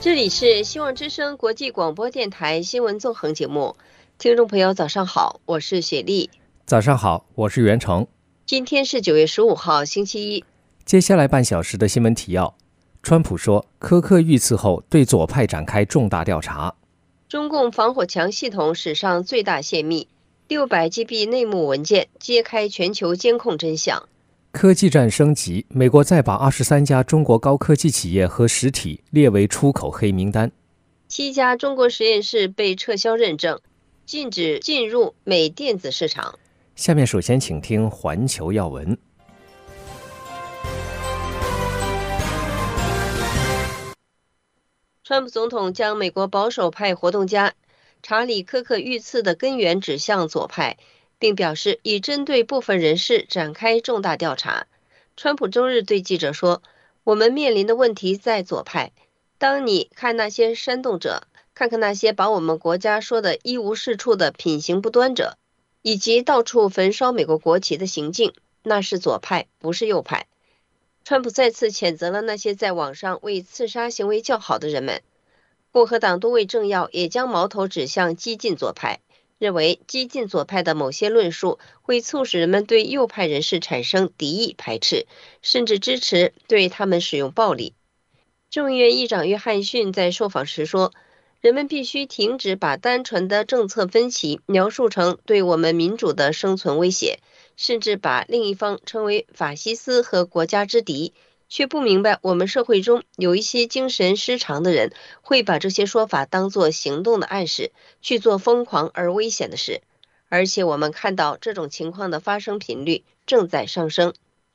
这里是希望之声国际广播电台新闻纵横节目，听众朋友早上好，我是雪莉。 早上好，我是袁成。 今天是9月15号星期一。 接下来半小时的新闻提要：川普说苛刻遇刺后对左派展开重大调查； 中共防火墙系统史上最大泄密，600GB 内幕文件揭开全球监控真相； 科技战升级，美国再把23家中国高科技企业和实体列为出口黑名单 ；7家中国实验室被撤销认证，禁止进入美电子市场。 下面首先请听环球要闻。 川普总统将美国保守派活动家查理·科克遇刺的根源指向左派，并表示已针对部分人士展开重大调查。川普周日对记者说，我们面临的问题在左派。当你看那些煽动者，看看那些把我们国家说的一无是处的品行不端者，以及到处焚烧美国国旗的行径，那是左派，不是右派。川普再次谴责了那些在网上为刺杀行为叫好的人们。共和党多位政要也将矛头指向激进左派，认为激进左派的某些论述会促使人们对右派人士产生敌意排斥，甚至支持对他们使用暴力。众议院议长约翰逊在受访时说，人们必须停止把单纯的政策分歧描述成对我们民主的生存威胁，甚至把另一方称为法西斯和国家之敌，却不明白我们社会中有一些精神失常的人会把这些说法当作行动的暗示，去做疯狂而危险的事，而且我们看到这种情况的发生频率正在上升。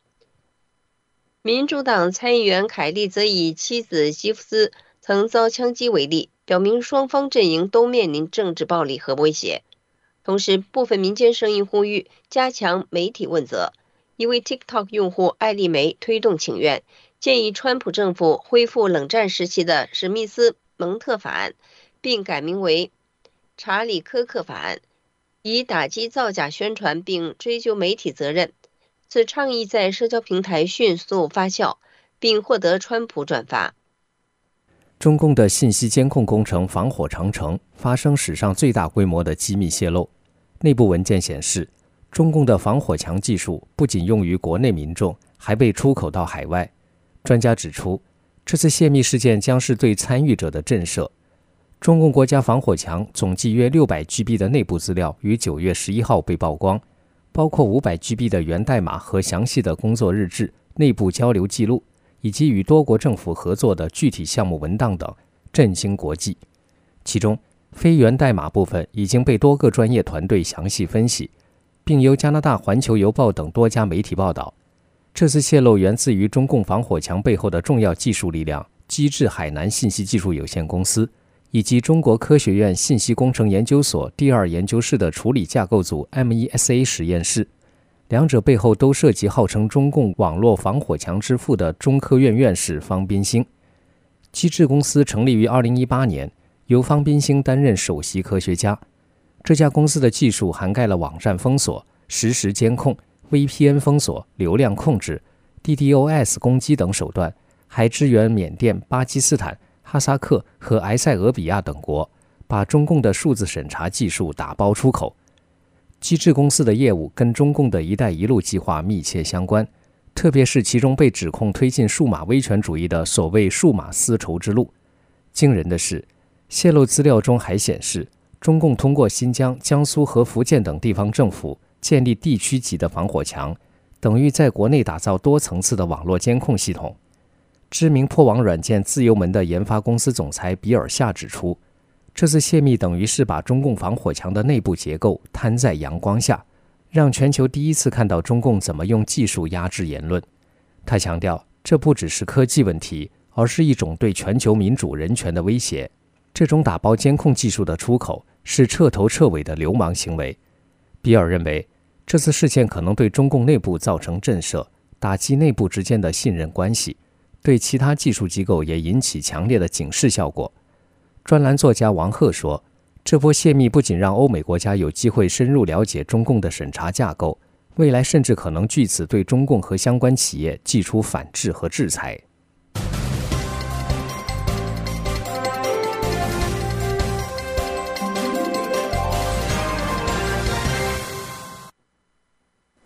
民主党参议员凯利则以妻子基夫斯曾遭枪击为例，表明双方阵营都面临政治暴力和威胁。同时，部分民间声音呼吁加强媒体问责。一位 TikTok 用户艾丽梅推动请愿，建议川普政府恢复冷战时期的史密斯蒙特法案，并改名为查理科克法案，以打击造假宣传并追究媒体责任。此倡议在社交平台迅速发酵，并获得川普转发。 中共的信息监控工程防火长城发生史上最大规模的机密泄露。内部文件显示，中共的防火墙技术不仅用于国内民众，还被出口到海外。专家指出，这次泄密事件将是对参与者的震慑。中共国家防火墙总计约600GB 的内部资料于9月11号被曝光，包括500GB 的源代码和详细的工作日志、内部交流记录，以及与多国政府合作的具体项目文档等，震惊国际。其中，非源代码部分已经被多个专业团队详细分析，并由加拿大环球邮报等多家媒体报道。这次泄露源自于中共防火墙背后的重要技术力量机智海南信息技术有限公司，以及中国科学院信息工程研究所第2研究室的处理架构组 MESA 实验室。两者背后都涉及号称中共网络防火墙之父的中科院院士方彬兴。机智公司成立于2018年，由方彬兴担任首席科学家。这家公司的技术涵盖了网站封锁、实时监控、VPN 封锁、流量控制、DDoS 攻击等手段，还支援缅甸、巴基斯坦、哈萨克和埃塞俄比亚等国，把中共的数字审查技术打包出口。机智公司的业务跟中共的一带一路计划密切相关，特别是其中被指控推进数码威权主义的所谓数码丝绸之路。惊人的是，泄露资料中还显示，中共通过新疆、江苏和福建等地方政府建立地区级的防火墙，等于在国内打造多层次的网络监控系统。知名破网软件自由门的研发公司总裁比尔夏指出，这次泄密等于是把中共防火墙的内部结构摊在阳光下，让全球第一次看到中共怎么用技术压制言论。他强调，这不只是科技问题，而是一种对全球民主人权的威胁。这种打包监控技术的出口是彻头彻尾的流氓行为。比尔认为，这次事件可能对中共内部造成震慑，打击内部之间的信任关系，对其他技术机构也引起强烈的警示效果。专栏作家王鹤说，这波泄密不仅让欧美国家有机会深入了解中共的审查架构，未来甚至可能据此对中共和相关企业祭出反制和制裁。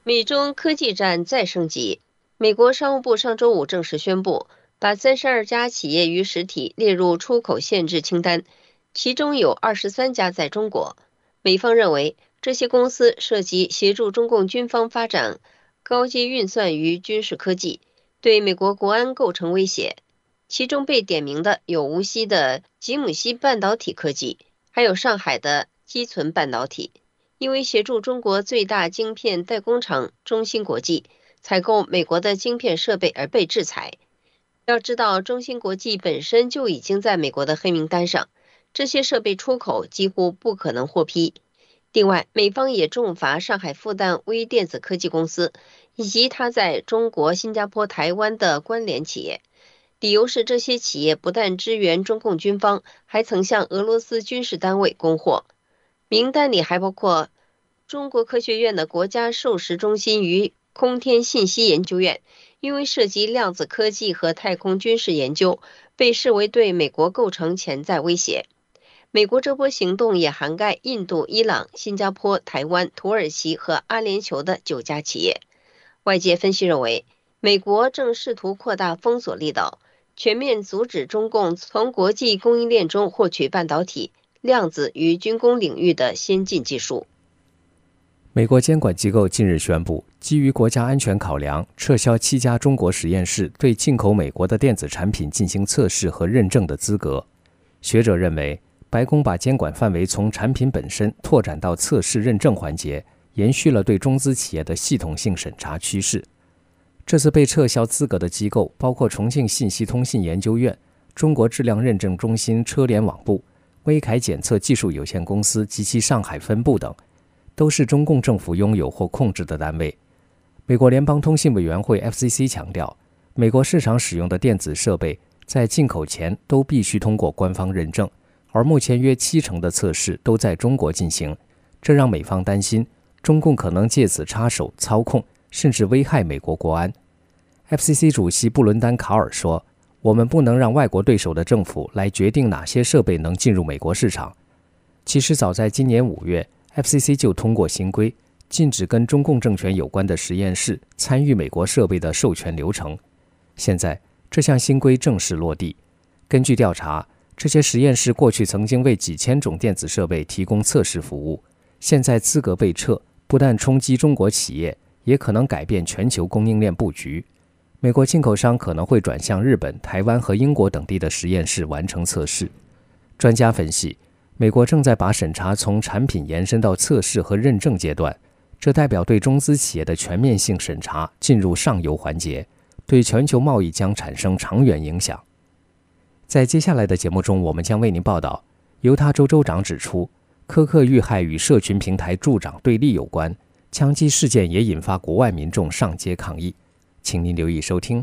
美中科技战再升级。美国商务部上周五正式宣布，把32家企业与实体列入出口限制清单，其中有23家在中国。美方认为，这些公司涉及协助中共军方发展高阶运算与军事科技，对美国国安构成威胁。其中被点名的有无锡的吉姆西半导体科技，还有上海的基存半导体。因为协助中国最大晶片代工厂中芯国际采购美国的晶片设备而被制裁。要知道，中芯国际本身就已经在美国的黑名单上，这些设备出口几乎不可能获批。另外，美方也重罚上海复旦微电子科技公司以及它在中国、新加坡、台湾的关联企业，理由是这些企业不但支援中共军方，还曾向俄罗斯军事单位供货。名单里还包括中国科学院的国家授时中心与空天信息研究院，因为涉及量子科技和太空军事研究，被视为对美国构成潜在威胁。美国这波行动也涵盖印度、伊朗、新加坡、台湾、土耳其和阿联酋的9家企业。外界分析认为，美国正试图扩大封锁力道，全面阻止中共从国际供应链中获取半导体、量子与军工领域的先进技术。 美国监管机构近日宣布，基于国家安全考量，撤销7家中国实验室对进口美国的电子产品进行测试和认证的资格。学者认为，白宫把监管范围从产品本身拓展到测试认证环节，延续了对中资企业的系统性审查趋势。这次被撤销资格的机构包括重庆信息通信研究院、中国质量认证中心车联网部、威凯检测技术有限公司及其上海分部等，都是中共政府拥有或控制的单位。美国联邦通信委员会 FCC 强调，美国市场使用的电子设备在进口前都必须通过官方认证，而目前约70%的测试都在中国进行，这让美方担心中共可能借此插手操控，甚至危害美国国安。FCC 主席布伦丹·卡尔说，我们不能让外国对手的政府来决定哪些设备能进入美国市场。其实早在今年5月， FCC 就通过新规，禁止跟中共政权有关的实验室参与美国设备的授权流程。现在这项新规正式落地。根据调查，这些实验室过去曾经为几千种电子设备提供测试服务，现在资格被撤，不但冲击中国企业，也可能改变全球供应链布局。美国进口商可能会转向日本、台湾和英国等地的实验室完成测试。专家分析，美国正在把审查从产品延伸到测试和认证阶段，这代表对中资企业的全面性审查进入上游环节，对全球贸易将产生长远影响。在接下来的节目中，我们将为您报道，犹他州州长指出，科克遇害与社群平台助长对立有关，枪击事件也引发国外民众上街抗议。请您留意收听。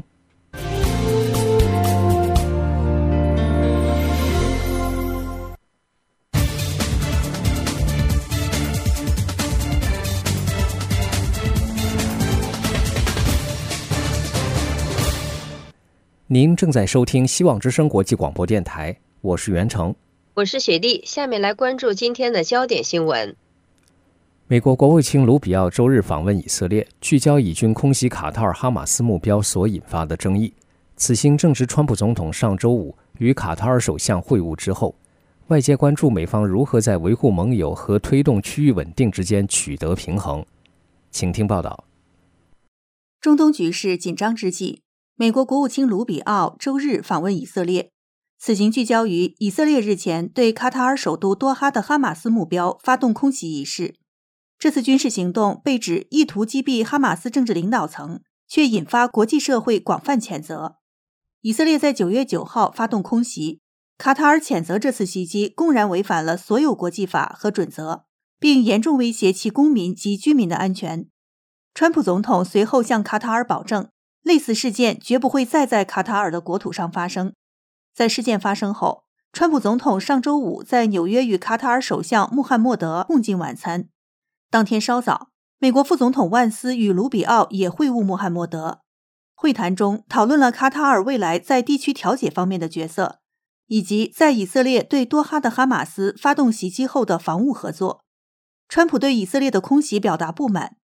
您正在收听希望之声国际广播电台，我是袁成， 我是雪莉。下面来关注今天的焦点新闻。 美国国务卿卢比奥周日访问以色列，聚焦以军空袭卡塔尔哈马斯目标所引发的争议。此行正值川普总统上周五与卡塔尔首相会晤之后，外界关注美方如何在维护盟友和推动区域稳定之间取得平衡。请听报道。 中东局势紧张之际，美国国务卿卢比奥周日访问以色列，此行聚焦于以色列日前对卡塔尔首都多哈的哈马斯目标发动空袭一事。这次军事行动被指意图击毙哈马斯政治领导层，却引发国际社会广泛谴责。以色列在9月9号发动空袭，卡塔尔谴责这次袭击公然违反了所有国际法和准则，并严重威胁其公民及居民的安全。川普总统随后向卡塔尔保证，类似事件绝不会再在卡塔尔的国土上发生。在事件发生后，川普总统上周五在纽约与卡塔尔首相穆罕默德共进晚餐。当天稍早，美国副总统万斯与卢比奥也会晤穆罕默德。会谈中讨论了卡塔尔未来在地区调解方面的角色，以及在以色列对多哈的哈马斯发动袭击后的防务合作。川普对以色列的空袭表达不满，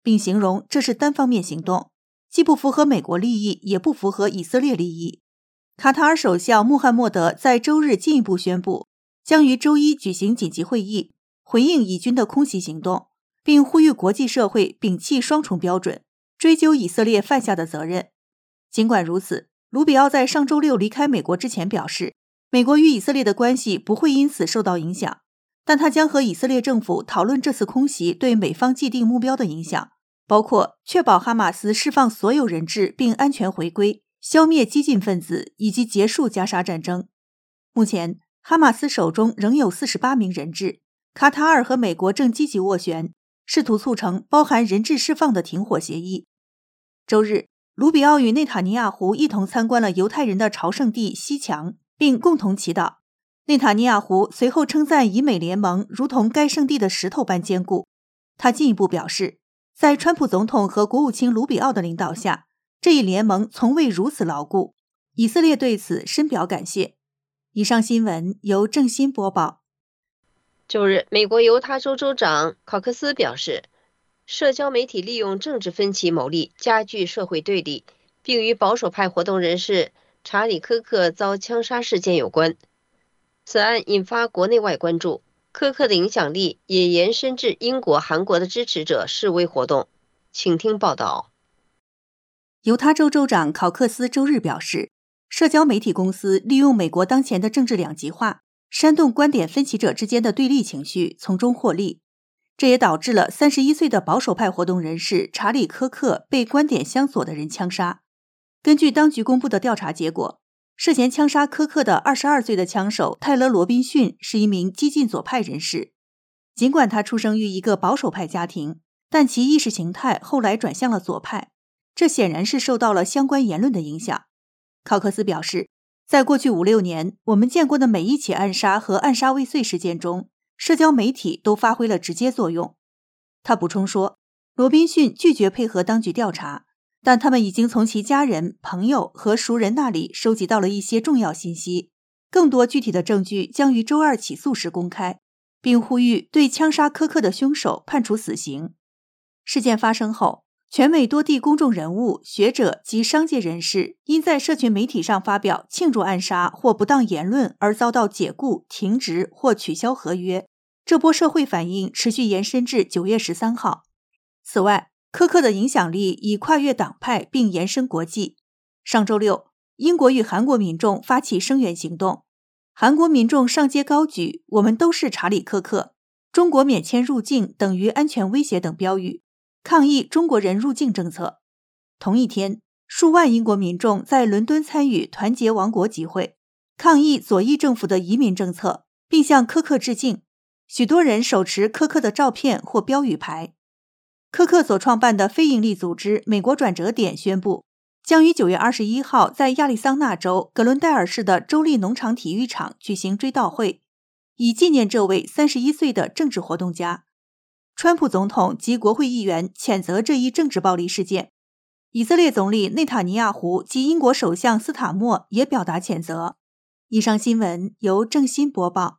并形容这是单方面行动，既不符合美国利益，也不符合以色列利益。卡塔尔首相穆罕默德在周日进一步宣布，将于周一举行紧急会议，回应以军的空袭行动，并呼吁国际社会摒弃双重标准，追究以色列犯下的责任。尽管如此，卢比奥在上周六离开美国之前表示，美国与以色列的关系不会因此受到影响，但他将和以色列政府讨论这次空袭对美方既定目标的影响，包括确保哈马斯释放所有人质并安全回归，消灭激进分子以及结束加沙战争。目前，哈马斯手中仍有48名人质，卡塔尔和美国正积极斡旋，试图促成包含人质释放的停火协议。周日，卢比奥与内塔尼亚胡一同参观了犹太人的朝圣地西墙，并共同祈祷。内塔尼亚胡随后称赞以美联盟如同该圣地的石头般坚固。他进一步表示，在川普总统和国务卿卢比奥的领导下，这一联盟从未如此牢固。以色列对此深表感谢。以上新闻由郑欣播报。 周日，美国犹他州州长考克斯表示，社交媒体利用政治分歧牟利，加剧社会对立，并与保守派活动人士查理·科克遭枪杀事件有关。此案引发国内外关注，科克的影响力也延伸至英国、韩国的支持者示威活动。请听报道。 犹他州州长考克斯周日表示，社交媒体公司利用美国当前的政治两极化，煽动观点分歧者之间的对立情绪，从中获利。这也导致了31岁的保守派活动人士查理·科克被观点相左的人枪杀。根据当局公布的调查结果，涉嫌枪杀科克的22岁的枪手泰勒·罗宾逊是一名激进左派人士。尽管他出生于一个保守派家庭，但其意识形态后来转向了左派，这显然是受到了相关言论的影响。考克斯表示，在过去5-6年，我们见过的每一起暗杀和暗杀未遂事件中，社交媒体都发挥了直接作用。他补充说，罗宾逊拒绝配合当局调查，但他们已经从其家人、朋友和熟人那里收集到了一些重要信息，更多具体的证据将于周二起诉时公开，并呼吁对枪杀科克的凶手判处死刑。事件发生后，全美多地公众人物、学者及商界人士因在社群媒体上发表庆祝暗杀或不当言论而遭到解雇、停职或取消合约。这波社会反应持续延伸至9月13号。此外，科克的影响力已跨越党派并延伸国际。上周六，英国与韩国民众发起声援行动，韩国民众上街高举“我们都是查理·科克”、“中国免签入境等于安全威胁”等标语，抗议中国人入境政策。同一天，数万英国民众在伦敦参与团结王国集会，抗议左翼政府的移民政策，并向科克致敬。许多人手持科克的照片或标语牌。科克所创办的非营利组织美国转折点宣布，将于9月21号在亚利桑那州格伦戴尔市的州立农场体育场举行追悼会，以纪念这位31岁的政治活动家。川普总统及国会议员谴责这一政治暴力事件。以色列总理内塔尼亚胡及英国首相斯塔默也表达谴责。以上新闻由郑欣播报。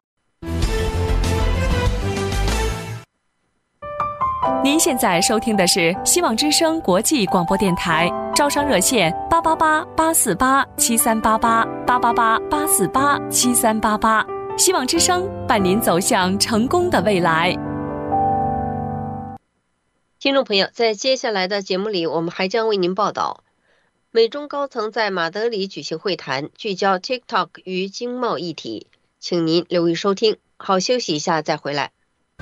您现在收听的是希望之声国际广播电台，招商热线888-848-7388，888-848-7388，希望之声伴您走向成功的未来。 听众朋友，在接下来的节目里，我们还将为您报道，美中高层在马德里举行会谈，聚焦 TikTok 与经贸议题，请您留意收听。好，休息一下再回来。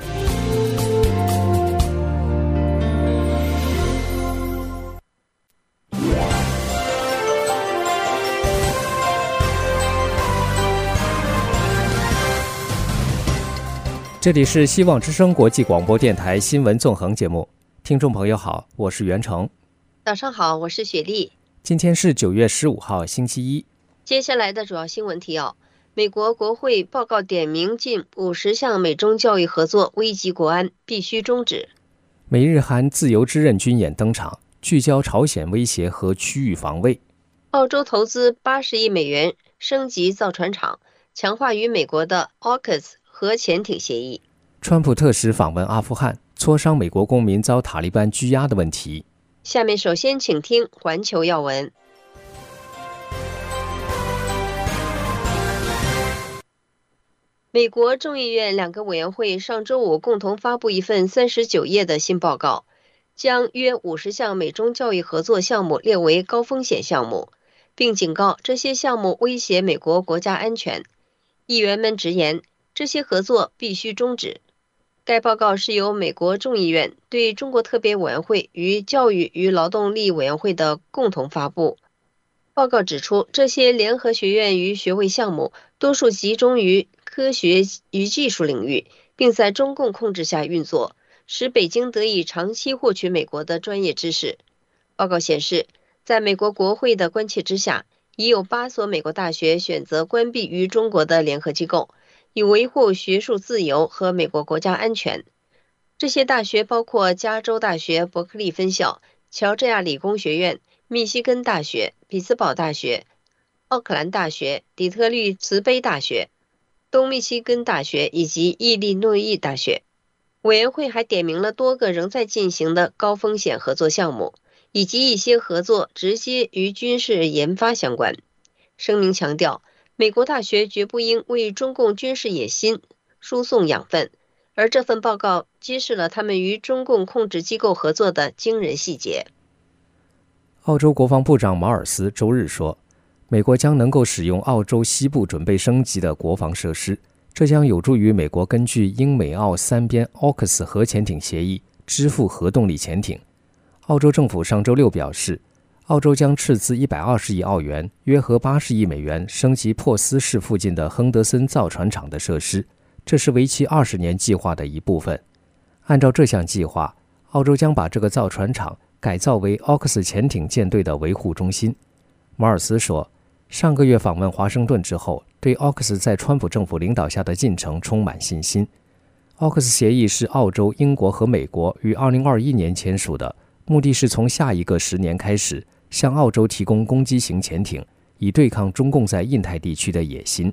这里是希望之声国际广播电台新闻纵横节目，听众朋友好，我是袁成。 早上好，我是雪莉。 今天是9月15号星期一。 接下来的主要新闻提要：美国国会报告点名近50项美中教育合作危及国安，必须终止。 美日韩自由之刃军演登场，聚焦朝鲜威胁和区域防卫。 澳洲投资80亿美元升级造船厂，强化与美国的 AUKUS 核潜艇协议。 川普特使访问阿富汗， 磋商美国公民遭塔利班拘押的问题。 下面首先请听环球要闻。美国众议院2个委员会上周五共同发布一份39页的新报告，将约50项美中教育合作项目列为高风险项目，并警告这些项目威胁美国国家安全。议员们直言，这些合作必须终止。该报告是由美国众议院对中国特别委员会与教育与劳动力委员会的共同发布。报告指出，这些联合学院与学位项目多数集中于科学与技术领域，并在中共控制下运作，使北京得以长期获取美国的专业知识。报告显示，在美国国会的关切之下，已有8所美国大学选择关闭于中国的联合机构，以维护学术自由和美国国家安全。这些大学包括加州大学伯克利分校、乔治亚理工学院、密西根大学、匹兹堡大学、奥克兰大学、底特律慈悲大学、东密西根大学以及伊利诺伊大学。委员会还点名了多个仍在进行的高风险合作项目，以及一些合作直接与军事研发相关。声明强调，美国大学绝不应为中共军事野心输送养分，而这份报告揭示了他们与中共控制机构合作的惊人细节。 澳洲国防部长马尔斯周日说，美国将能够使用澳洲西部准备升级的国防设施，这将有助于美国根据英美澳3边 AUKUS 核潜艇协议支付核动力潜艇。澳洲政府上周六表示，澳洲将斥资120亿澳元，约合80亿美元，升级珀斯市附近的亨德森造船厂的设施，这是为期20年计划的一部分。按照这项计划，澳洲将把这个造船厂改造为 AUKUS 潜艇舰队的维护中心。马尔斯说，上个月访问华盛顿之后，对 AUKUS 在川普政府领导下的进程充满信心。AUKUS 协议是澳洲、英国和美国于2021年签署的，目的是从下一个10年开始向澳洲提供攻击型潜艇，以对抗中共在印太地区的野心。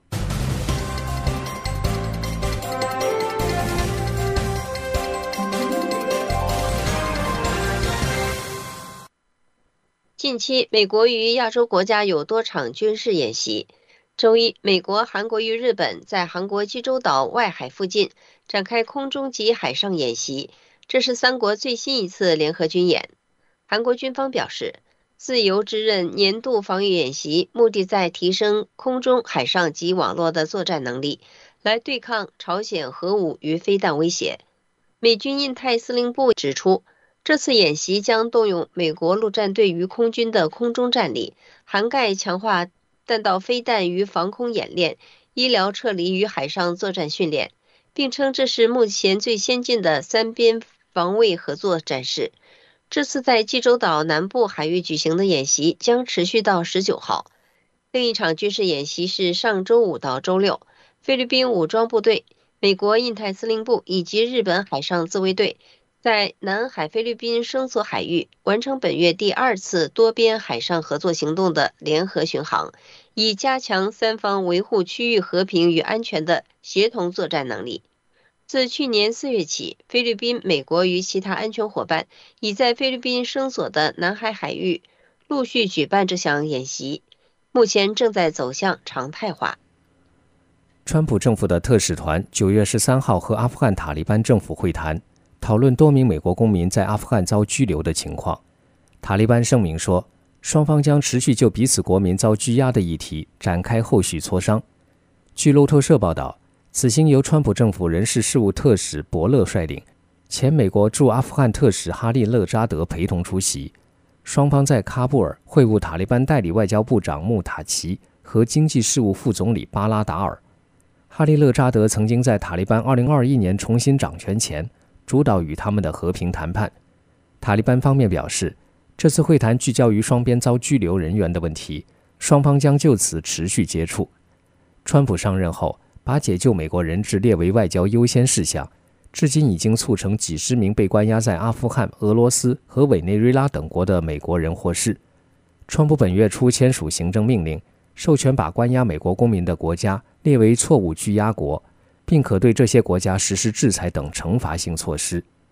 近期，美国与亚洲国家有多场军事演习。周一，美国、韩国与日本在韩国济州岛外海附近展开空中及海上演习，这是3国最新一次联合军演。韩国军方表示，自由之刃年度防御演习目的在提升空中、海上及网络的作战能力，来对抗朝鲜核武与飞弹威胁。美军印太司令部指出，这次演习将动用美国陆战队与空军的空中战力，涵盖强化弹道飞弹与防空演练、医疗撤离与海上作战训练，并称这是目前最先进的3边防卫合作展示。这次在济州岛南部海域举行的演习将持续到19号。另一场军事演习是上周5到周六，菲律宾武装部队、美国印太司令部以及日本海上自卫队在南海菲律宾声索海域完成本月第2次多边海上合作行动的联合巡航，以加强3方维护区域和平与安全的协同作战能力。自去年4月起，菲律宾、美国与其他安全伙伴已在菲律宾声索的南海海域陆续举办这项演习，目前正在走向常态化。 川普政府的特使团9月13号和阿富汗塔利班政府会谈，讨论多名美国公民在阿富汗遭拘留的情况。塔利班声明说，双方将持续就彼此国民遭拘押的议题展开后续磋商。据路透社报道，此行由川普政府人事事务特使伯勒率领，前美国驻阿富汗特使哈利勒扎德陪同出席。双方在喀布尔会晤塔利班代理外交部长穆塔奇和经济事务副总理巴拉达尔。哈利勒扎德曾经在塔利班2021年重新掌权前主导与他们的和平谈判。塔利班方面表示，这次会谈聚焦于双边遭拘留人员的问题，双方将就此持续接触。川普上任后，把解救美国人质列为外交优先事项，至今已经促成几十名被关押在阿富汗、俄罗斯和委内瑞拉等国的美国人获释。川普本月初签署行政命令，授权把关押美国公民的国家列为错误拘押国，并可对这些国家实施制裁等惩罚性措施。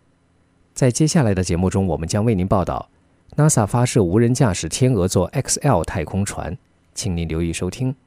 在接下来的节目中，我们将为您报道 NASA 发射无人驾驶天鹅座 XL 太空船，请您留意收听。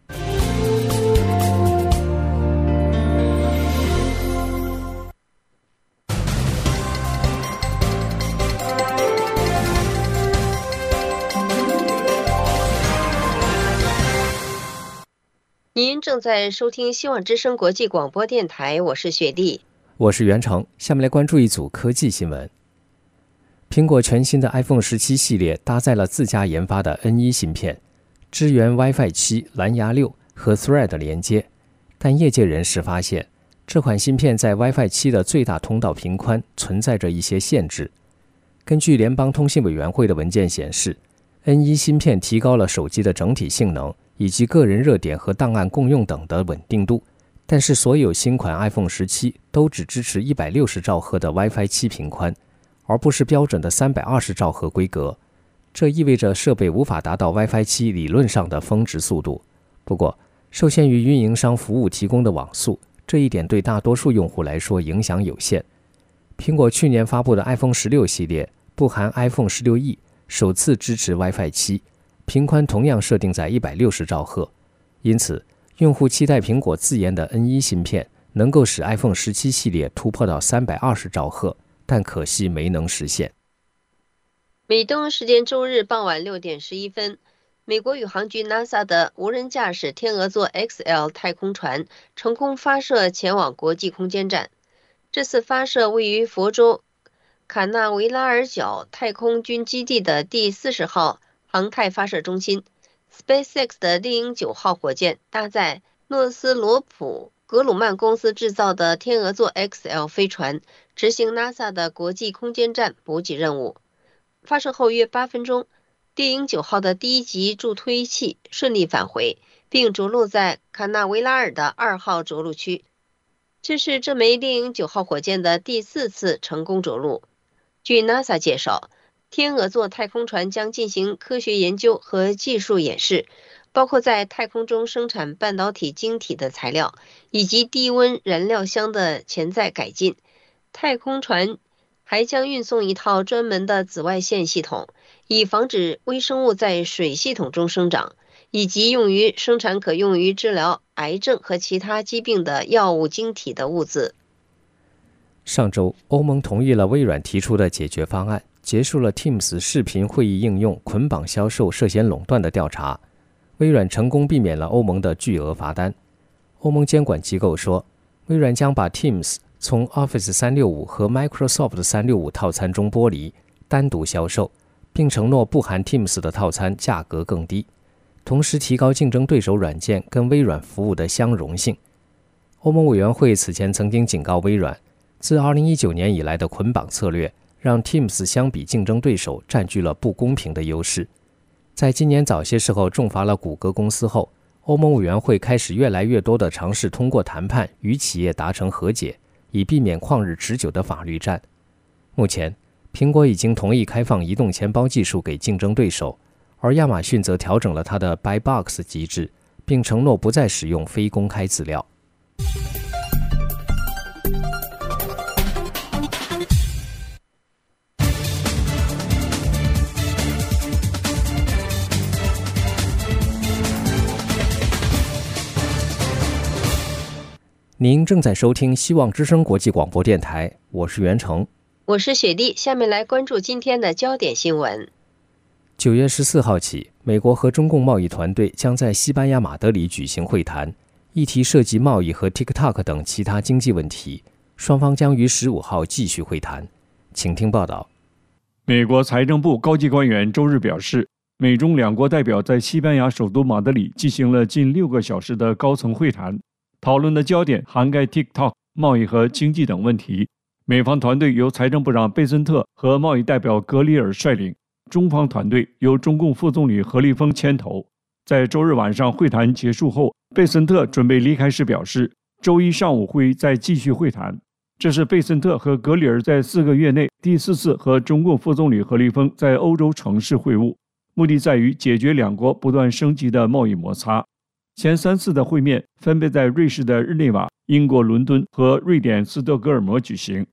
您正在收听希望之声国际广播电台，我是雪莉， 我是袁成。下面来关注一组科技新闻。苹果全新的 iPhone 17系列搭载了自家研发的 N1 芯片，支援 WiFi 7、蓝牙6和 Thread 连接，但业界人士发现，这款芯片在 WiFi 7的最大通道频宽存在着一些限制。根据联邦通信委员会的文件显示， N1 芯片提高了手机的整体性能以及个人热点和档案共用等的稳定度，但是所有新款 iPhone 17都只支持160兆赫的 WiFi 7频宽，而不是标准的320兆赫规格。这意味着设备无法达到 WiFi 7理论上的峰值速度。不过，受限于运营商服务提供的网速，这一点对大多数用户来说影响有限。苹果去年发布的 iPhone 16系列，不含 iPhone 16E， 首次支持 WiFi 7，频宽同样设定在160兆赫，因此用户期待苹果自研的 N1 芯片能够使 iPhone 17系列突破到320兆赫，但可惜没能实现。 美东时间周日傍晚6点11分，美国宇航局 NASA 的无人驾驶天鹅座 XL 太空船成功发射前往国际空间站。这次发射位于佛州卡纳维拉尔角太空军基地的第40号航太发射中心。 SpaceX 的猎鹰9号火箭搭载诺斯罗普格鲁曼公司制造的天鹅座 XL 飞船，执行 NASA 的国际空间站补给任务。发射后约8分钟，猎鹰9号的第一级助推器顺利返回，并着陆在卡纳维拉尔的2号着陆区。这是这枚猎鹰9号火箭的第4次成功着陆。据 NASA 介绍，天鹅座太空船将进行科学研究和技术演示，包括在太空中生产半导体晶体的材料，以及低温燃料箱的潜在改进。太空船还将运送一套专门的紫外线系统，以防止微生物在水系统中生长，以及用于生产可用于治疗癌症和其他疾病的药物晶体的物质。 上周，欧盟同意了微软提出的解决方案，结束了 Teams 视频会议应用捆绑销售涉嫌垄断的调查。微软成功避免了欧盟的巨额罚单。欧盟监管机构说，微软将把 Teams 从 Office 365和 Microsoft 365套餐中剥离，单独销售，并承诺不含 Teams 的套餐价格更低，同时提高竞争对手软件跟微软服务的相容性。欧盟委员会此前曾经警告微软，自2019年以来的捆绑策略让 Teams 相比竞争对手占据了不公平的优势。在今年早些时候重罚了谷歌公司后，欧盟委员会开始越来越多地尝试通过谈判与企业达成和解，以避免旷日持久的法律战。目前，苹果已经同意开放移动钱包技术给竞争对手，而亚马逊则调整了它的 Buy Box 机制，并承诺不再使用非公开资料。您正在收听希望之声国际广播电台，我是袁成， 我是雪莉。下面来关注今天的焦点新闻。 9月14号起，美国和中共贸易团队将在西班牙马德里举行会谈，议题涉及贸易和 TikTok 等其他经济问题，双方将于15号继续会谈。请听报道。 美国财政部高级官员周日表示，美中两国代表在西班牙首都马德里进行了近6个小时的高层会谈，讨论的焦点涵盖 TikTok、贸易和经济等问题。美方团队由财政部长贝森特和贸易代表格里尔率领，中方团队由中共副总理何立峰牵头。在周日晚上会谈结束后，贝森特准备离开时表示，周一上午会再继续会谈。这是贝森特和格里尔在4个月内第4次和中共副总理何立峰在欧洲城市会晤，目的在于解决两国不断升级的贸易摩擦。前3次的会面分别在瑞士的日内瓦、英国伦敦和瑞典斯德哥尔摩举行。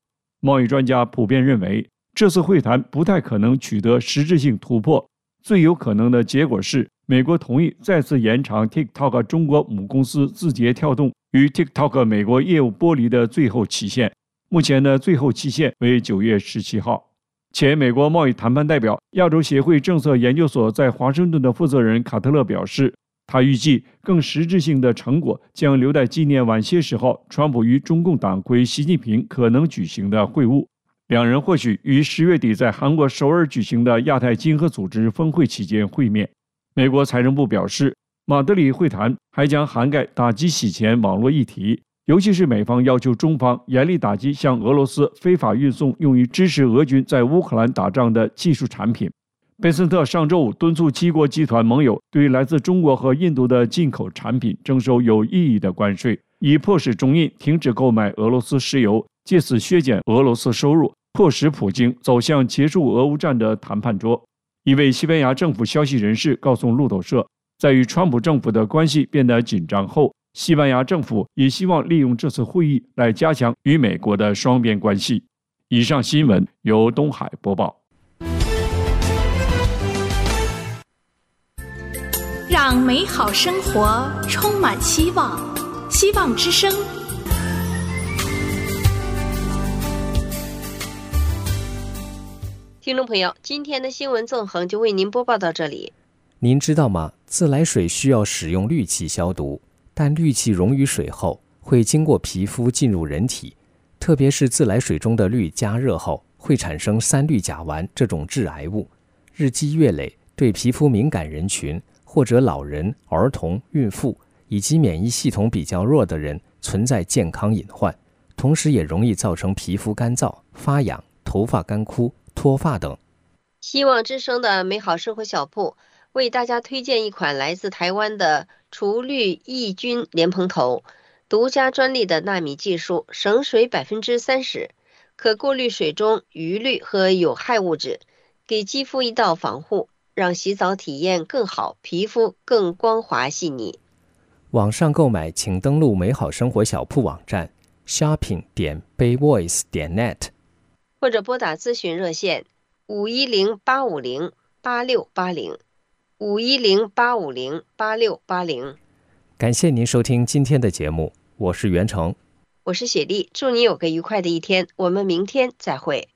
贸易专家普遍认为，这次会谈不太可能取得实质性突破，最有可能的结果是美国同意再次延长 TikTok 中国母公司字节跳动与 TikTok 美国业务剥离的最后期限，目前的最后期限为9月17号。前美国贸易谈判代表、亚洲协会政策研究所在华盛顿的负责人卡特勒表示，他预计更实质性的成果将留待纪念晚些时候川普与中共党魁习近平可能举行的会晤。两人或许于10月底在韩国首尔举行的亚太经合组织峰会期间会面。美国财政部表示，马德里会谈还将涵盖打击洗钱网络议题，尤其是美方要求中方严厉打击向俄罗斯非法运送用于支持俄军在乌克兰打仗的技术产品。贝森特上周五敦促7国集团盟友对来自中国和印度的进口产品征收有意义的关税，以迫使中印停止购买俄罗斯石油，借此削减俄罗斯收入，迫使普京走向结束俄乌战的谈判桌。一位西班牙政府消息人士告诉路透社，在与川普政府的关系变得紧张后，西班牙政府也希望利用这次会议来加强与美国的双边关系。以上新闻由东海播报。 让美好生活充满希望，希望之声。 听众朋友，今天的新闻纵横就为您播报到这里。 您知道吗？自来水需要使用氯气消毒，但氯气溶于水后会经过皮肤进入人体，特别是自来水中的氯加热后会产生3氯甲烷这种致癌物，日积月累，对皮肤敏感人群或者老人、儿童、孕妇以及免疫系统比较弱的人存在健康隐患，同时也容易造成皮肤干燥、发痒、头发干枯、脱发等。 希望之声的美好生活小铺为大家推荐一款来自台湾的除氯抑菌莲蓬头，独家专利的纳米技术，省水30%，可过滤水中余氯和有害物质，给肌肤一道防护，让洗澡体验更好，皮肤更光滑细腻。 网上购买请登录美好生活小铺网站 shopping.bayvoice.net 或者拨打咨询热线510-850-8680 510-850-8680。 感谢您收听今天的节目，我是袁成， 我是雪莉，祝你有个愉快的一天，我们明天再会。